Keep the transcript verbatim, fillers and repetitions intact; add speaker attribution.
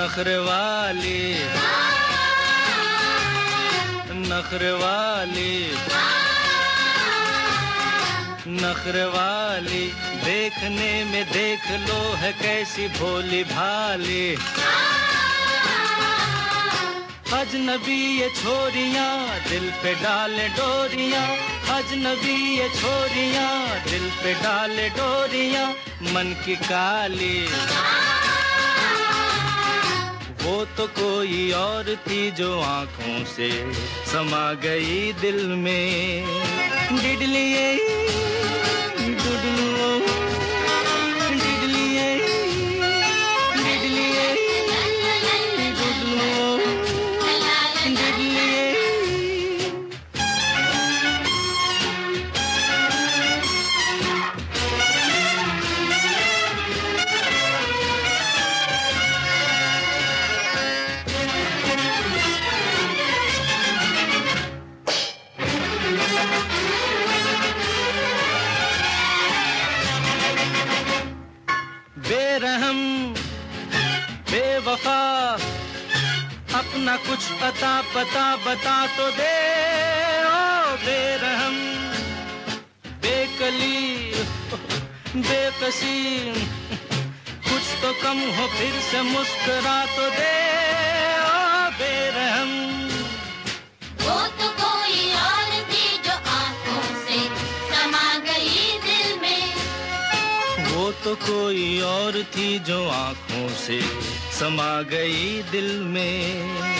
Speaker 1: नखरे वाली नखरे वाली नखरे वाली, देखने में देख लो है कैसी भोली भाली। अजनबी ये छोरियां दिल पे डाले डोरियां, अजनबी ये छोरियां दिल पे डाले डोरियां, मन की काली। वो तो कोई और थी जो आंखों से समा गई दिल में। डिडलिए डुडलू डिडलिए डिडलिए डुडलू डिडलिए। बेरहम बेवफा अपना कुछ अता पता बता तो दे। ओ बेरहम बेकली बेकसी, कुछ तो कम हो फिर से मुस्कुरा तो दे। ओ बेरहम
Speaker 2: वो तो कोई और थी जो आंखों से समा गई दिल में।
Speaker 1: वो तो कोई और थी जो आंखों से समा गई दिल में।